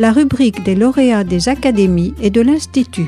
la rubrique des lauréats des académies et de l'Institut.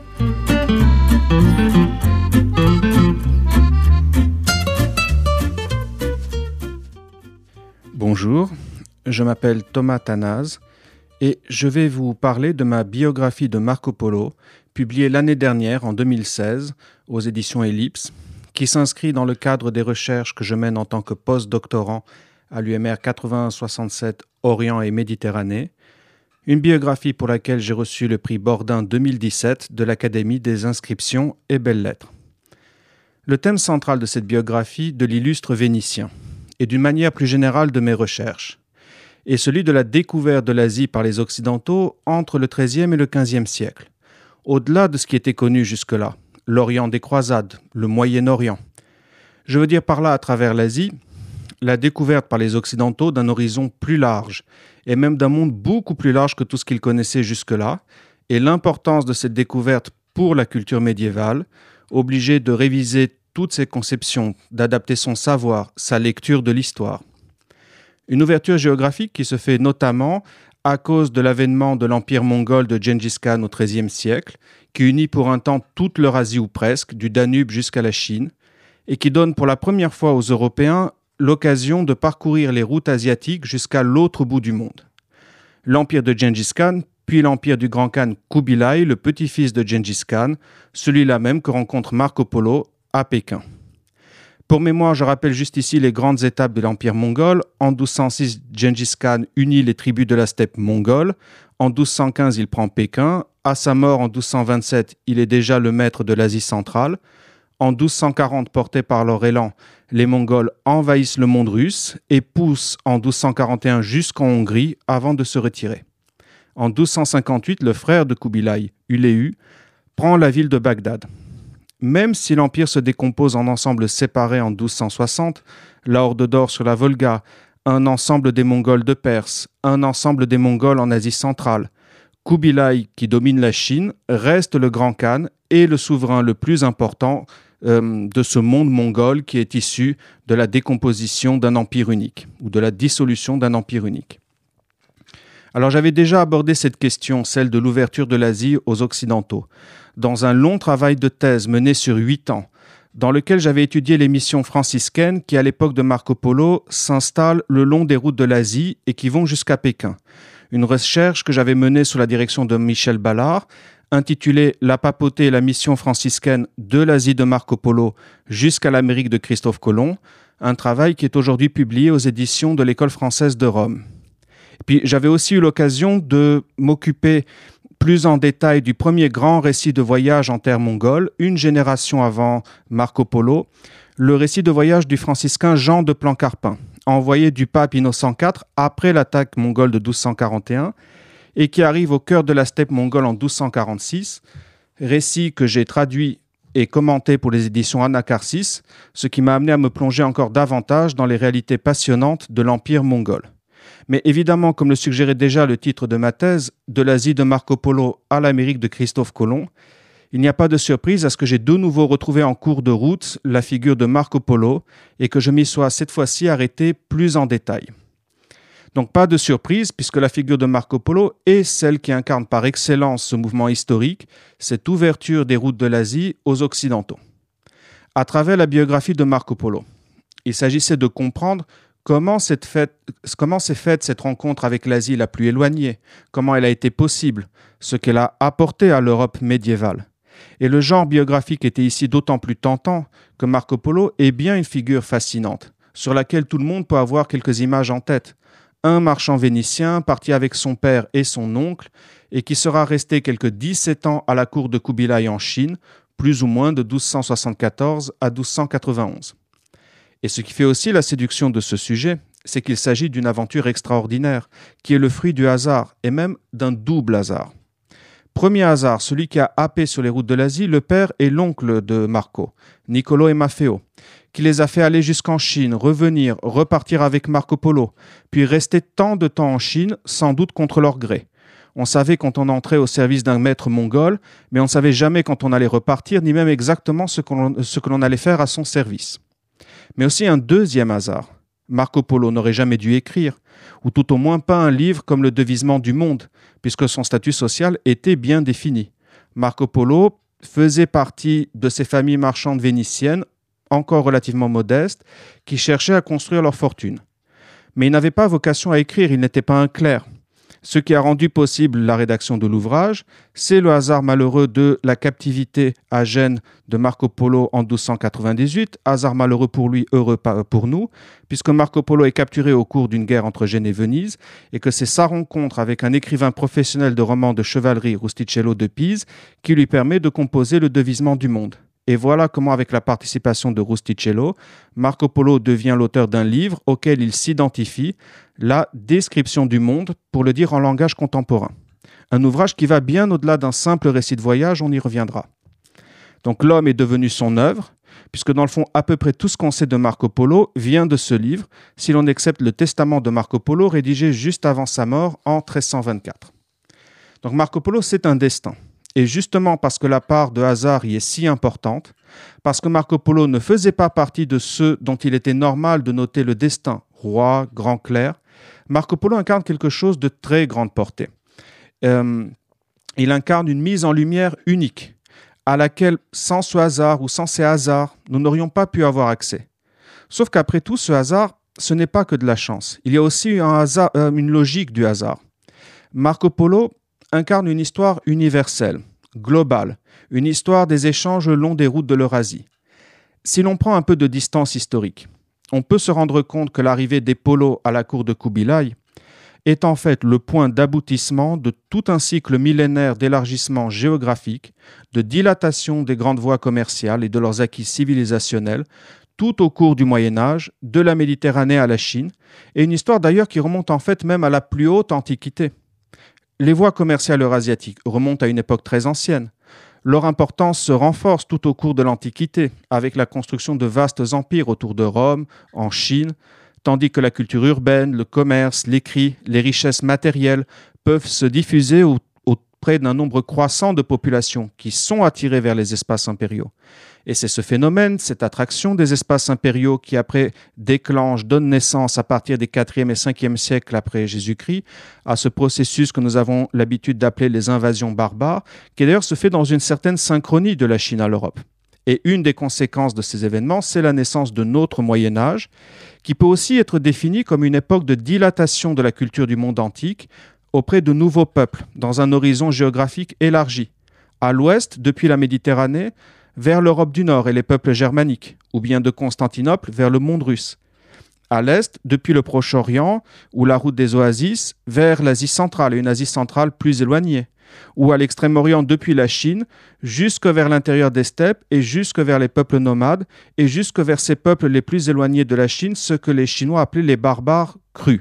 Bonjour, je m'appelle Thomas Tanaz et je vais vous parler de ma biographie de Marco Polo, publiée l'année dernière, en 2016, aux éditions Ellipse, qui s'inscrit dans le cadre des recherches que je mène en tant que post-doctorant à l'UMR 8167 Orient et Méditerranée, une biographie pour laquelle j'ai reçu le prix Bordin 2017 de l'Académie des inscriptions et belles-lettres. Le thème central de cette biographie de l'illustre Vénitien, et d'une manière plus générale de mes recherches, est celui de la découverte de l'Asie par les Occidentaux entre le XIIIe et le XVe siècle, au-delà de ce qui était connu jusque-là, l'Orient des croisades, le Moyen-Orient. Je veux dire par là, à travers l'Asie, la découverte par les Occidentaux d'un horizon plus large, et même d'un monde beaucoup plus large que tout ce qu'ils connaissaient jusque-là, et l'importance de cette découverte pour la culture médiévale, obligée de réviser toutes ses conceptions, d'adapter son savoir, sa lecture de l'histoire. Une ouverture géographique qui se fait notamment à cause de l'avènement de l'empire mongol de Gengis Khan au XIIIe siècle, qui unit pour un temps toute l'Eurasie ou presque, du Danube jusqu'à la Chine, et qui donne pour la première fois aux Européens l'occasion de parcourir les routes asiatiques jusqu'à l'autre bout du monde. L'empire de Gengis Khan, puis l'empire du grand Khan Kubilai, le petit-fils de Gengis Khan, celui-là même que rencontre Marco Polo à Pékin. Pour mémoire, je rappelle juste ici les grandes étapes de l'empire mongol. En 1206, Gengis Khan unit les tribus de la steppe mongole. En 1215, il prend Pékin. À sa mort en 1227, il est déjà le maître de l'Asie centrale. En 1240, portés par leur élan, les Mongols envahissent le monde russe et poussent en 1241 jusqu'en Hongrie avant de se retirer. En 1258, le frère de Kubilai, Uleu, prend la ville de Bagdad. Même si l'Empire se décompose en ensembles séparés en 1260, la Horde d'Or sur la Volga, un ensemble des Mongols de Perse, un ensemble des Mongols en Asie centrale, Kubilai, qui domine la Chine, reste le grand Khan et le souverain le plus important de ce monde mongol qui est issu de la décomposition d'un empire unique, ou de la dissolution d'un empire unique. Alors j'avais déjà abordé cette question, celle de l'ouverture de l'Asie aux Occidentaux, dans un long travail de thèse mené sur 8 ans, dans lequel j'avais étudié les missions franciscaines qui, à l'époque de Marco Polo, s'installent le long des routes de l'Asie et qui vont jusqu'à Pékin. Une recherche que j'avais menée sous la direction de Michel Ballard, intitulée « La papauté et la mission franciscaine de l'Asie de Marco Polo jusqu'à l'Amérique de Christophe Colomb », un travail qui est aujourd'hui publié aux éditions de l'École française de Rome. Puis j'avais aussi eu l'occasion de m'occuper plus en détail du premier grand récit de voyage en terre mongole, une génération avant Marco Polo, le récit de voyage du franciscain Jean de Plancarpin, envoyé du pape Innocent IV après l'attaque mongole de 1241 et qui arrive au cœur de la steppe mongole en 1246, récit que j'ai traduit et commenté pour les éditions Anacarsis, ce qui m'a amené à me plonger encore davantage dans les réalités passionnantes de l'empire mongol. Mais évidemment, comme le suggérait déjà le titre de ma thèse, de l'Asie de Marco Polo à l'Amérique de Christophe Colomb, il n'y a pas de surprise à ce que j'ai de nouveau retrouvé en cours de route la figure de Marco Polo et que je m'y sois cette fois-ci arrêté plus en détail. Donc pas de surprise puisque la figure de Marco Polo est celle qui incarne par excellence ce mouvement historique, cette ouverture des routes de l'Asie aux Occidentaux. À travers la biographie de Marco Polo, il s'agissait de comprendre comment s'est faite cette rencontre avec l'Asie la plus éloignée, comment elle a été possible, ce qu'elle a apporté à l'Europe médiévale. Et le genre biographique était ici d'autant plus tentant que Marco Polo est bien une figure fascinante, sur laquelle tout le monde peut avoir quelques images en tête. Un marchand vénitien parti avec son père et son oncle et qui sera resté quelques 17 ans à la cour de Kubilai en Chine, plus ou moins de 1274 à 1291. Et ce qui fait aussi la séduction de ce sujet, c'est qu'il s'agit d'une aventure extraordinaire, qui est le fruit du hasard, et même d'un double hasard. Premier hasard, celui qui a happé sur les routes de l'Asie, le père et l'oncle de Marco, Niccolo et Maffeo, qui les a fait aller jusqu'en Chine, revenir, repartir avec Marco Polo, puis rester tant de temps en Chine, sans doute contre leur gré. On savait quand on entrait au service d'un maître mongol, mais on ne savait jamais quand on allait repartir, ni même exactement ce que l'on allait faire à son service. Mais aussi un deuxième hasard. Marco Polo n'aurait jamais dû écrire, ou tout au moins pas un livre comme Le Devisement du monde, puisque son statut social était bien défini. Marco Polo faisait partie de ces familles marchandes vénitiennes, encore relativement modestes, qui cherchaient à construire leur fortune. Mais il n'avait pas vocation à écrire, il n'était pas un clerc. Ce qui a rendu possible la rédaction de l'ouvrage, c'est le hasard malheureux de la captivité à Gênes de Marco Polo en 1298, hasard malheureux pour lui, heureux pour nous, puisque Marco Polo est capturé au cours d'une guerre entre Gênes et Venise, et que c'est sa rencontre avec un écrivain professionnel de romans de chevalerie, Rustichello de Pise, qui lui permet de composer le devisement du monde. Et voilà comment, avec la participation de Rustichello, Marco Polo devient l'auteur d'un livre auquel il s'identifie, La description du monde, pour le dire en langage contemporain. Un ouvrage qui va bien au-delà d'un simple récit de voyage, on y reviendra. Donc l'homme est devenu son œuvre, puisque dans le fond, à peu près tout ce qu'on sait de Marco Polo vient de ce livre, si l'on accepte le testament de Marco Polo rédigé juste avant sa mort en 1324. Donc Marco Polo, c'est un destin. Et justement parce que la part de hasard y est si importante, parce que Marco Polo ne faisait pas partie de ceux dont il était normal de noter le destin, roi, grand clerc, Marco Polo incarne quelque chose de très grande portée. Il incarne une mise en lumière unique, à laquelle, sans ce hasard ou sans ces hasards, nous n'aurions pas pu avoir accès. Sauf qu'après tout, ce hasard, ce n'est pas que de la chance. Il y a aussi une logique du hasard. Marco Polo incarne une histoire universelle, globale, une histoire des échanges le long des routes de l'Eurasie. Si l'on prend un peu de distance historique, on peut se rendre compte que l'arrivée des Polos à la cour de Kubilai est en fait le point d'aboutissement de tout un cycle millénaire d'élargissement géographique, de dilatation des grandes voies commerciales et de leurs acquis civilisationnels, tout au cours du Moyen-Âge, de la Méditerranée à la Chine, et une histoire d'ailleurs qui remonte en fait même à la plus haute Antiquité. Les voies commerciales eurasiatiques remontent à une époque très ancienne. Leur importance se renforce tout au cours de l'Antiquité, avec la construction de vastes empires autour de Rome, en Chine, tandis que la culture urbaine, le commerce, l'écrit, les richesses matérielles peuvent se diffuser auprès d'un nombre croissant de populations qui sont attirées vers les espaces impériaux. Et c'est ce phénomène, cette attraction des espaces impériaux qui après donne naissance à partir des 4e et 5e siècles après Jésus-Christ à ce processus que nous avons l'habitude d'appeler les invasions barbares, qui d'ailleurs se fait dans une certaine synchronie de la Chine à l'Europe. Et une des conséquences de ces événements, c'est la naissance de notre Moyen-Âge, qui peut aussi être défini comme une époque de dilatation de la culture du monde antique auprès de nouveaux peuples, dans un horizon géographique élargi. À l'ouest, depuis la Méditerranée, vers l'Europe du Nord et les peuples germaniques, ou bien de Constantinople vers le monde russe. À l'est, depuis le Proche-Orient ou la route des oasis, vers l'Asie centrale et une Asie centrale plus éloignée, ou à l'Extrême-Orient depuis la Chine, jusque vers l'intérieur des steppes et jusque vers les peuples nomades, et jusque vers ces peuples les plus éloignés de la Chine, ce que les Chinois appelaient les barbares crus.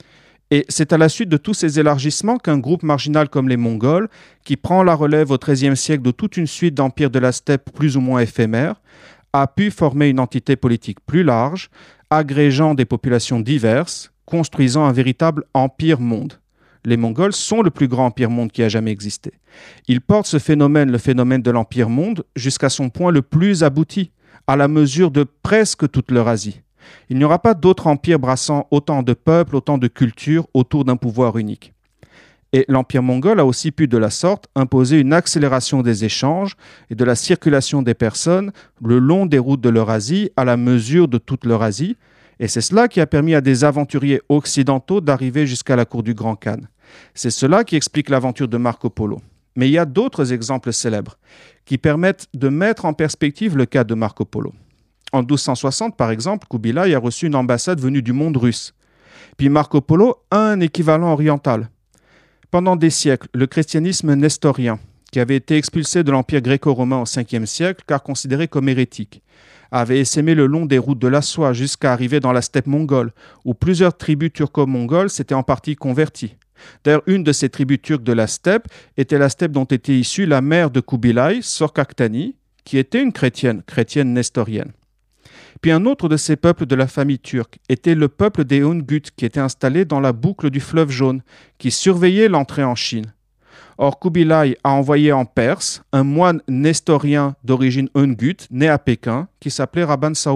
Et c'est à la suite de tous ces élargissements qu'un groupe marginal comme les Mongols, qui prend la relève au XIIIe siècle de toute une suite d'empires de la steppe plus ou moins éphémères, a pu former une entité politique plus large, agrégeant des populations diverses, construisant un véritable empire-monde. Les Mongols sont le plus grand empire-monde qui a jamais existé. Ils portent ce phénomène, le phénomène de l'empire-monde, jusqu'à son point le plus abouti, à la mesure de presque toute l'Eurasie. Il n'y aura pas d'autre empire brassant autant de peuples, autant de cultures autour d'un pouvoir unique. Et l'empire mongol a aussi pu, de la sorte, imposer une accélération des échanges et de la circulation des personnes le long des routes de l'Eurasie à la mesure de toute l'Eurasie. Et c'est cela qui a permis à des aventuriers occidentaux d'arriver jusqu'à la cour du Grand Khan. C'est cela qui explique l'aventure de Marco Polo. Mais il y a d'autres exemples célèbres qui permettent de mettre en perspective le cas de Marco Polo. En 1260, par exemple, Kubilai a reçu une ambassade venue du monde russe. Puis Marco Polo a un équivalent oriental. Pendant des siècles, le christianisme nestorien, qui avait été expulsé de l'empire gréco-romain au 5e siècle car considéré comme hérétique, avait essaimé le long des routes de la soie jusqu'à arriver dans la steppe mongole, où plusieurs tribus turco-mongoles s'étaient en partie converties. D'ailleurs, une de ces tribus turques de la steppe était la steppe dont était issue la mère de Kubilai, Sorkaktani, qui était une chrétienne nestorienne. Puis un autre de ces peuples de la famille turque était le peuple des Hungut, qui était installé dans la boucle du fleuve Jaune, qui surveillait l'entrée en Chine. Or, Kubilai a envoyé en Perse un moine nestorien d'origine Hungut, né à Pékin, qui s'appelait Rabban Sauma.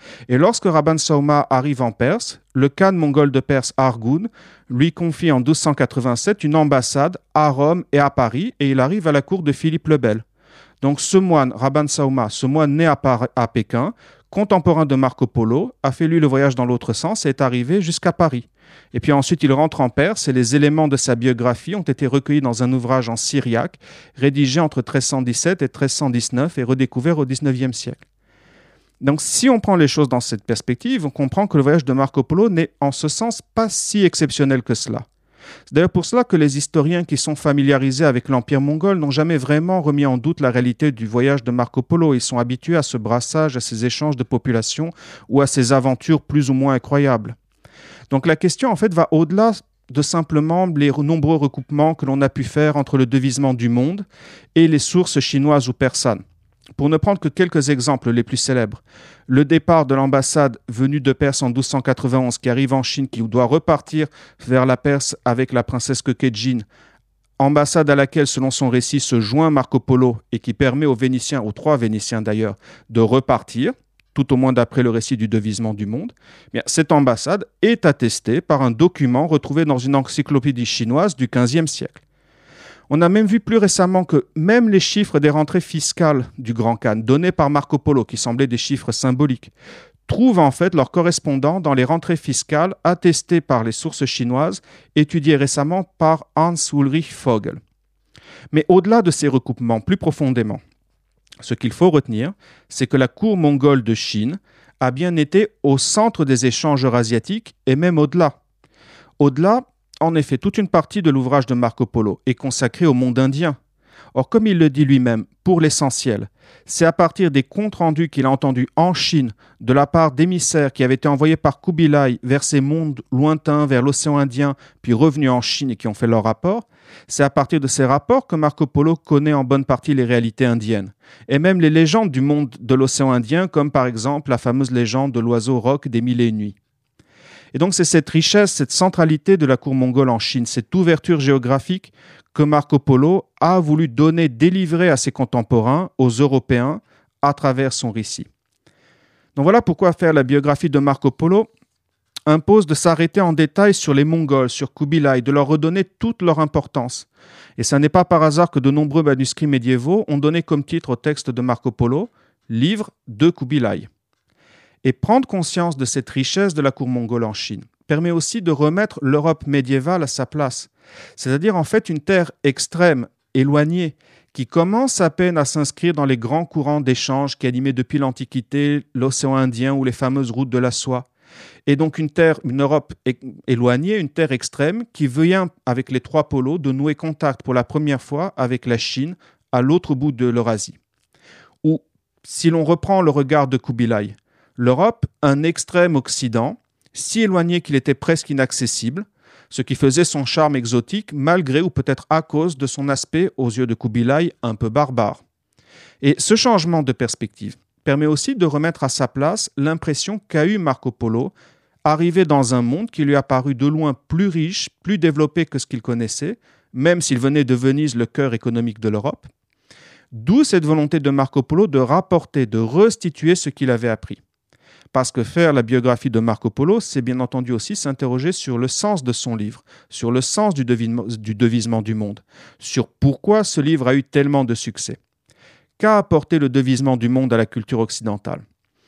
Et lorsque Rabban Sauma arrive en Perse, le khan mongol de Perse Arghun lui confie en 1287 une ambassade à Rome et à Paris, et il arrive à la cour de Philippe le Bel. Donc ce moine, Rabban Sauma, ce moine né à Pékin, contemporain de Marco Polo, a fait lui le voyage dans l'autre sens et est arrivé jusqu'à Paris. Et puis ensuite il rentre en Perse et les éléments de sa biographie ont été recueillis dans un ouvrage en syriaque, rédigé entre 1317 et 1319 et redécouvert au XIXe siècle. Donc si on prend les choses dans cette perspective, on comprend que le voyage de Marco Polo n'est en ce sens pas si exceptionnel que cela. C'est d'ailleurs pour cela que les historiens qui sont familiarisés avec l'Empire mongol n'ont jamais vraiment remis en doute la réalité du voyage de Marco Polo. Ils sont habitués à ce brassage, à ces échanges de population ou à ces aventures plus ou moins incroyables. Donc la question en fait va au-delà de simplement les nombreux recoupements que l'on a pu faire entre le devisement du monde et les sources chinoises ou persanes. Pour ne prendre que quelques exemples les plus célèbres, le départ de l'ambassade venue de Perse en 1291 qui arrive en Chine, qui doit repartir vers la Perse avec la princesse Köketjin, ambassade à laquelle, selon son récit, se joint Marco Polo et qui permet aux Vénitiens, aux 3 Vénitiens d'ailleurs, de repartir, tout au moins d'après le récit du devisement du monde. Bien, cette ambassade est attestée par un document retrouvé dans une encyclopédie chinoise du XVe siècle. On a même vu plus récemment que même les chiffres des rentrées fiscales du Grand Khan, donnés par Marco Polo, qui semblaient des chiffres symboliques, trouvent en fait leur correspondant dans les rentrées fiscales attestées par les sources chinoises, étudiées récemment par Hans Ulrich Vogel. Mais au-delà de ces recoupements, plus profondément, ce qu'il faut retenir, c'est que la cour mongole de Chine a bien été au centre des échanges eurasiatiques et même au-delà. Au-delà, en effet, toute une partie de l'ouvrage de Marco Polo est consacrée au monde indien. Or, comme il le dit lui-même, pour l'essentiel, c'est à partir des comptes rendus qu'il a entendus en Chine de la part d'émissaires qui avaient été envoyés par Kubilai vers ces mondes lointains, vers l'océan Indien, puis revenus en Chine et qui ont fait leurs rapports, c'est à partir de ces rapports que Marco Polo connaît en bonne partie les réalités indiennes, et même les légendes du monde de l'océan Indien, comme par exemple la fameuse légende de l'oiseau roc des 1001 nuits. Et donc c'est cette richesse, cette centralité de la cour mongole en Chine, cette ouverture géographique que Marco Polo a voulu délivrer à ses contemporains, aux Européens, à travers son récit. Donc voilà pourquoi faire la biographie de Marco Polo impose de s'arrêter en détail sur les Mongols, sur Kubilai, de leur redonner toute leur importance. Et ce n'est pas par hasard que de nombreux manuscrits médiévaux ont donné comme titre au texte de Marco Polo « Livre de Kubilai ». Et prendre conscience de cette richesse de la cour mongole en Chine permet aussi de remettre l'Europe médiévale à sa place, c'est-à-dire en fait une terre extrême, éloignée, qui commence à peine à s'inscrire dans les grands courants d'échange qui animaient depuis l'Antiquité l'océan Indien ou les fameuses routes de la soie. Et donc une Europe éloignée, une terre extrême qui vient avec les 3 polos de nouer contact pour la première fois avec la Chine à l'autre bout de l'Eurasie. Ou si l'on reprend le regard de Kubilai, l'Europe, un extrême occident, si éloigné qu'il était presque inaccessible, ce qui faisait son charme exotique malgré ou peut-être à cause de son aspect aux yeux de Kubilai un peu barbare. Et ce changement de perspective permet aussi de remettre à sa place l'impression qu'a eu Marco Polo, arrivé dans un monde qui lui a paru de loin plus riche, plus développé que ce qu'il connaissait, même s'il venait de Venise, le cœur économique de l'Europe. D'où cette volonté de Marco Polo de rapporter, de restituer ce qu'il avait appris. Parce que faire la biographie de Marco Polo, c'est bien entendu aussi s'interroger sur le sens de son livre, sur le sens du devisement du monde, sur pourquoi ce livre a eu tellement de succès. Qu'a apporté le devisement du monde à la culture occidentale?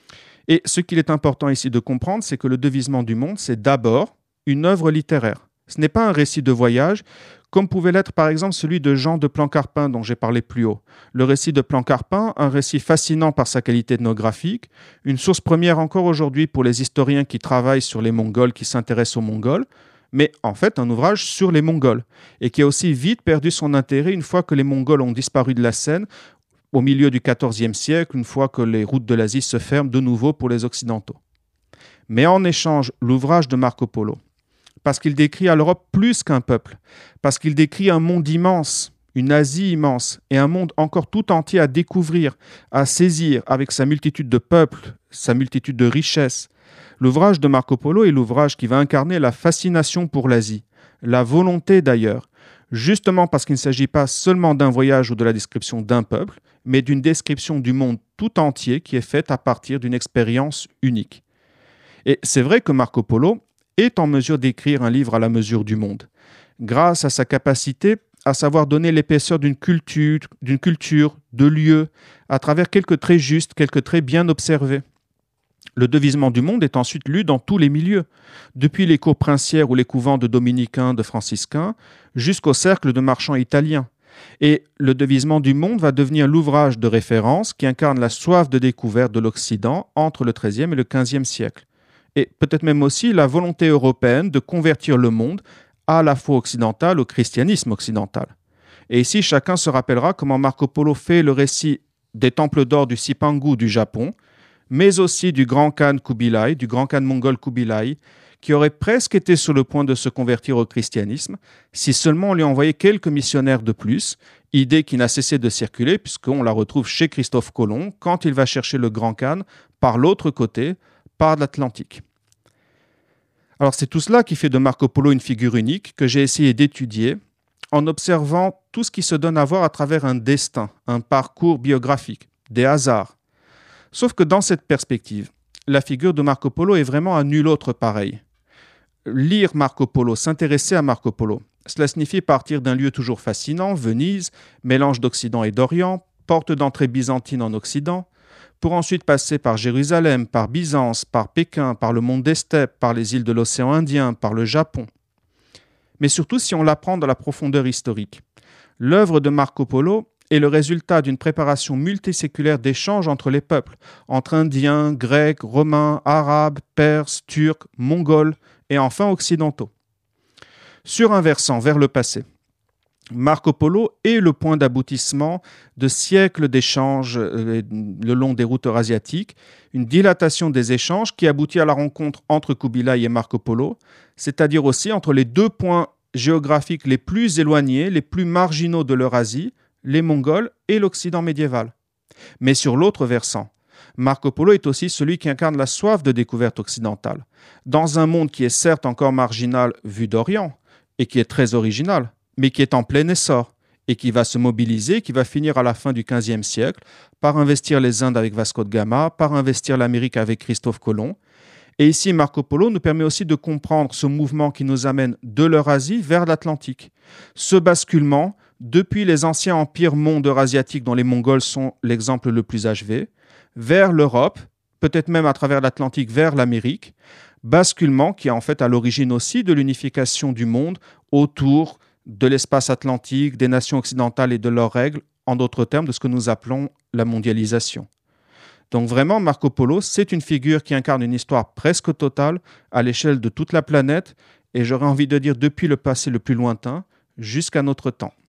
Et ce qu'il est important ici de comprendre, c'est que le devisement du monde, c'est d'abord une œuvre littéraire. Ce n'est pas un récit de voyage, comme pouvait l'être par exemple celui de Jean de Plancarpin dont j'ai parlé plus haut. Le récit de Plancarpin, un récit fascinant par sa qualité ethnographique, une source première encore aujourd'hui pour les historiens qui travaillent sur les Mongols, qui s'intéressent aux Mongols, mais en fait un ouvrage sur les Mongols, et qui a aussi vite perdu son intérêt une fois que les Mongols ont disparu de la scène, au milieu du XIVe siècle, une fois que les routes de l'Asie se ferment de nouveau pour les Occidentaux. Mais en échange, l'ouvrage de Marco Polo, parce qu'il décrit à l'Europe plus qu'un peuple, parce qu'il décrit un monde immense, une Asie immense, et un monde encore tout entier à découvrir, à saisir avec sa multitude de peuples, sa multitude de richesses. L'ouvrage de Marco Polo est l'ouvrage qui va incarner la fascination pour l'Asie, la volonté d'ailleurs, justement parce qu'il ne s'agit pas seulement d'un voyage ou de la description d'un peuple, mais d'une description du monde tout entier qui est faite à partir d'une expérience unique. Et c'est vrai que Marco Polo est en mesure d'écrire un livre à la mesure du monde, grâce à sa capacité à savoir donner l'épaisseur d'une culture, de lieux, à travers quelques traits justes, quelques traits bien observés. Le devisement du monde est ensuite lu dans tous les milieux, depuis les cours princières ou les couvents de dominicains, de franciscains, jusqu'au cercle de marchands italiens. Et le devisement du monde va devenir l'ouvrage de référence qui incarne la soif de découverte de l'Occident entre le XIIIe et le XVe siècle. Et peut-être même aussi la volonté européenne de convertir le monde à la foi occidentale au christianisme occidental. Et ici, chacun se rappellera comment Marco Polo fait le récit des temples d'or du Cipangu du Japon, mais aussi du grand Khan Kubilai, du grand Khan mongol Kubilai, qui aurait presque été sur le point de se convertir au christianisme, si seulement on lui envoyait quelques missionnaires de plus, idée qui n'a cessé de circuler puisqu'on la retrouve chez Christophe Colomb quand il va chercher le grand Khan par l'autre côté, par l'Atlantique. Alors c'est tout cela qui fait de Marco Polo une figure unique que j'ai essayé d'étudier en observant tout ce qui se donne à voir à travers un destin, un parcours biographique, des hasards. Sauf que dans cette perspective, la figure de Marco Polo est vraiment à nul autre pareil. Lire Marco Polo, s'intéresser à Marco Polo, cela signifie partir d'un lieu toujours fascinant, Venise, mélange d'Occident et d'Orient, porte d'entrée byzantine en Occident, pour ensuite passer par Jérusalem, par Byzance, par Pékin, par le monde des steppes, par les îles de l'océan Indien, par le Japon. Mais surtout si on l'apprend dans la profondeur historique. L'œuvre de Marco Polo est le résultat d'une préparation multiséculaire d'échanges entre les peuples, entre Indiens, Grecs, Romains, Arabes, Perses, Turcs, Mongols et enfin occidentaux. Sur un versant vers le passé, Marco Polo est le point d'aboutissement de siècles d'échanges le long des routes eurasiatiques, une dilatation des échanges qui aboutit à la rencontre entre Kubilai et Marco Polo, c'est-à-dire aussi entre les deux points géographiques les plus éloignés, les plus marginaux de l'Eurasie, les Mongols et l'Occident médiéval. Mais sur l'autre versant, Marco Polo est aussi celui qui incarne la soif de découverte occidentale, dans un monde qui est certes encore marginal vu d'Orient, et qui est très original, mais qui est en plein essor, et qui va se mobiliser, qui va finir à la fin du XVe siècle par investir les Indes avec Vasco de Gama, par investir l'Amérique avec Christophe Colomb. Et ici, Marco Polo nous permet aussi de comprendre ce mouvement qui nous amène de l'Eurasie vers l'Atlantique. Ce basculement, depuis les anciens empires mondes eurasiatiques dont les Mongols sont l'exemple le plus achevé, vers l'Europe, peut-être même à travers l'Atlantique vers l'Amérique, basculement qui est en fait à l'origine aussi de l'unification du monde autour de l'espace atlantique, des nations occidentales et de leurs règles, en d'autres termes de ce que nous appelons la mondialisation. Donc vraiment, Marco Polo, c'est une figure qui incarne une histoire presque totale à l'échelle de toute la planète, et j'aurais envie de dire depuis le passé le plus lointain jusqu'à notre temps.